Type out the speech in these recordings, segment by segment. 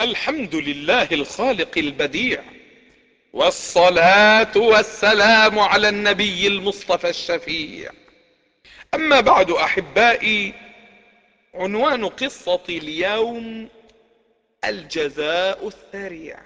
الحمد لله الخالق البديع، والصلاة والسلام على النبي المصطفى الشفيع. أما بعد أحبائي، عنوان قصة اليوم: الجزاء السريع.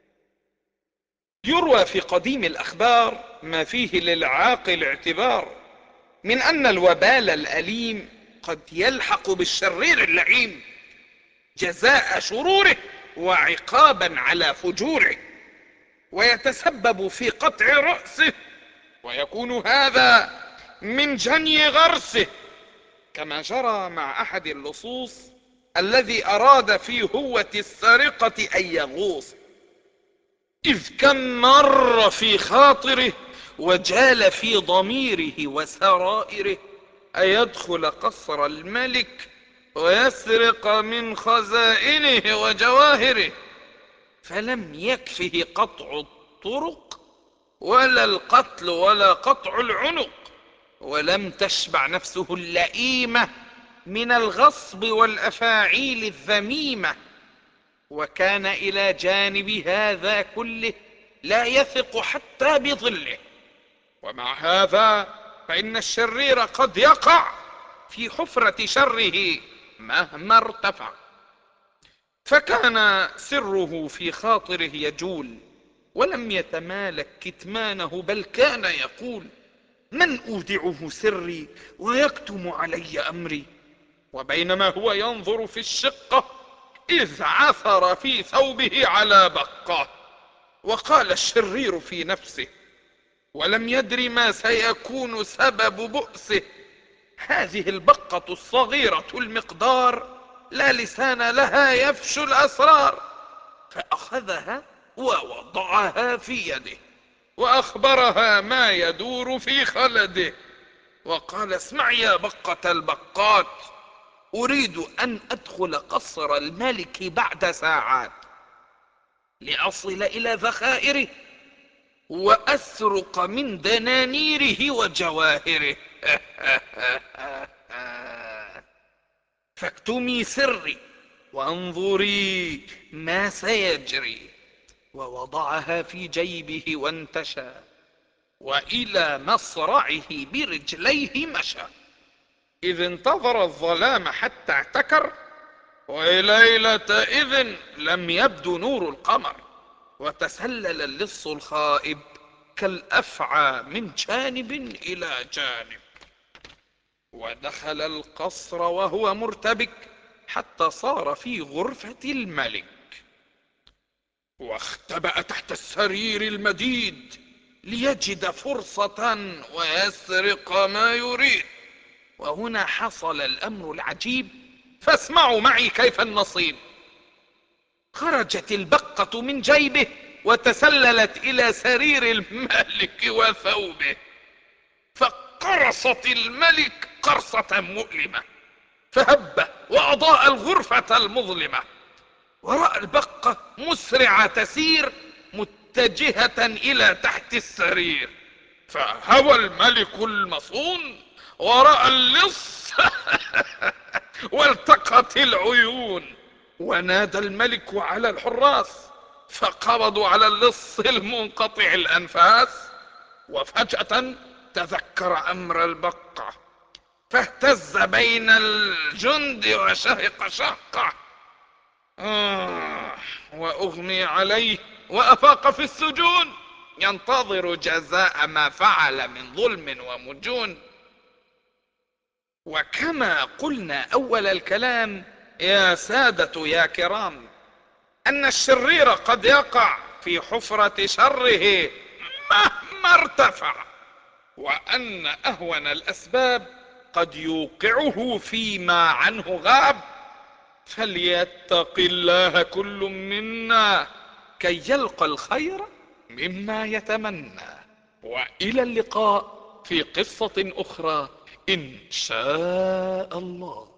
يروى في قديم الأخبار ما فيه للعاقل اعتبار من أن الوبال الأليم قد يلحق بالشرير اللعين جزاء شروره وعقابا على فجوره، ويتسبب في قطع رأسه، ويكون هذا من جني غرسه، كما جرى مع أحد اللصوص الذي أراد في هوة السرقة أن يغوص، إذ كم مر في خاطره وجال في ضميره وسرائره أيدخل قصر الملك ويسرق من خزائنه وجواهره، فلم يكفه قطع الطرق ولا القتل ولا قطع العنق، ولم تشبع نفسه اللئيمة من الغصب والأفاعيل الذميمة، وكان إلى جانب هذا كله لا يثق حتى بظله. ومع هذا فإن الشرير قد يقع في حفرة شره مهما ارتفع. فكان سره في خاطره يجول، ولم يتمالك كتمانه، بل كان يقول: من أودعه سري ويكتم علي أمري؟ وبينما هو ينظر في الشقة إذ عثر في ثوبه على بقة، وقال الشرير في نفسه ولم يدر ما سيكون سبب بؤسه: هذه البقة الصغيرة المقدار لا لسان لها يفشو الأسرار. فأخذها ووضعها في يده وأخبرها ما يدور في خلده، وقال: اسمع يا بقة البقات، أريد أن أدخل قصر الملك بعد ساعات لأصل إلى ذخائره وأسرق من دنانيره وجواهره. فاكتمي سري وانظري ما سيجري. ووضعها في جيبه وانتشى، وإلى مصرعه برجليه مشى، إذ انتظر الظلام حتى اعتكر، وليلة إذن لم يبدو نور القمر، وتسلل اللص الخائب كالأفعى من جانب إلى جانب، ودخل القصر وهو مرتبك حتى صار في غرفة الملك، واختبأ تحت السرير المديد ليجد فرصة ويسرق ما يريد. وهنا حصل الأمر العجيب، فاسمعوا معي كيف النصيب. خرجت البقة من جيبه وتسللت إلى سرير الملك وثوبه، فقرصت الملك قرصة مؤلمة، فهب وأضاء الغرفة المظلمة، ورأى البقة مسرعة تسير متجهة إلى تحت السرير، فهوى الملك المصون ورأى اللص والتقت العيون، ونادى الملك على الحراس، فقبضوا على اللص المنقطع الأنفاس، وفجأة تذكر أمر البقة، فاهتز بين الجند وشهق شهقه، وأغمي عليه وأفاق في السجون ينتظر جزاء ما فعل من ظلم ومجون. وكما قلنا أول الكلام يا سادة يا كرام، أن الشرير قد يقع في حفرة شره مهما ارتفع، وأن أهون الأسباب قد يوقعه فيما عنه غاب. فليتق الله كل منا كي يلقى الخير مما يتمنى. وإلى اللقاء في قصة أخرى إن شاء الله.